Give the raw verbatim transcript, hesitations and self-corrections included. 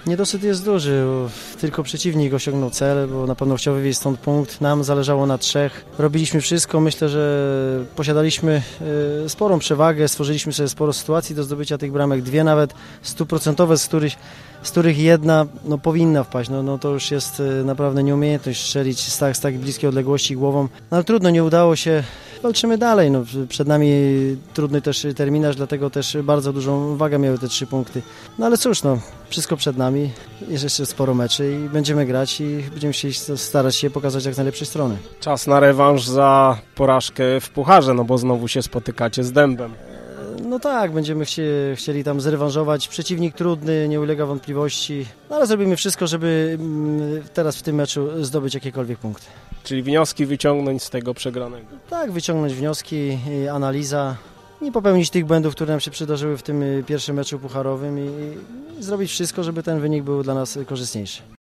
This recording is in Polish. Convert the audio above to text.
Niedosyt jest duży, bo tylko przeciwnik osiągnął cel, bo na pewno chciał wywieźć stąd punkt. Nam zależało na trzech. Robiliśmy wszystko, myślę, że posiadaliśmy y, sporą przewagę, stworzyliśmy sobie sporo sytuacji do zdobycia tych bramek, dwie nawet stuprocentowe, z których, z których jedna no, powinna wpaść. No, no to już jest y, naprawdę nieumiejętność strzelić z tak, z tak bliskiej odległości głową. No ale trudno, nie udało się. Walczymy dalej. No, przed nami trudny też terminarz, dlatego też bardzo dużą wagę miały te trzy punkty. No ale cóż, no, wszystko przed nami. Jest jeszcze sporo meczy i będziemy grać i będziemy chcieli starać się pokazać jak z najlepszej strony. Czas na rewanż za porażkę w pucharze, no bo znowu się spotykacie z Dębem. No tak, będziemy chci chcieli tam zrewanżować. Przeciwnik trudny, nie ulega wątpliwości, no ale zrobimy wszystko, żeby teraz w tym meczu zdobyć jakiekolwiek punkty. Czyli wnioski wyciągnąć z tego przegranego. Tak, wyciągnąć wnioski, analiza, nie popełnić tych błędów, które nam się przydarzyły w tym pierwszym meczu pucharowym i, i zrobić wszystko, żeby ten wynik był dla nas korzystniejszy.